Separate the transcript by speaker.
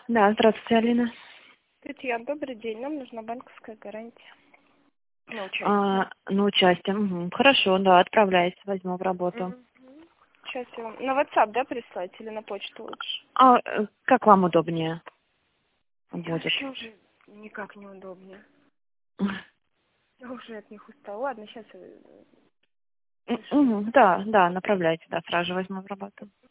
Speaker 1: Да, здравствуйте, Алина.
Speaker 2: Татьяна, добрый день. Нам нужна банковская гарантия на участие.
Speaker 1: На участие. Угу. Хорошо, да, отправляйте, возьму в работу.
Speaker 2: Сейчас я вам... На WhatsApp, да, прислать или на почту лучше?
Speaker 1: Как вам удобнее будет?
Speaker 2: Вообще уже никак неудобнее. Я уже от них устала. Ладно, сейчас...
Speaker 1: Да, направляйте, да, сразу же возьму в работу.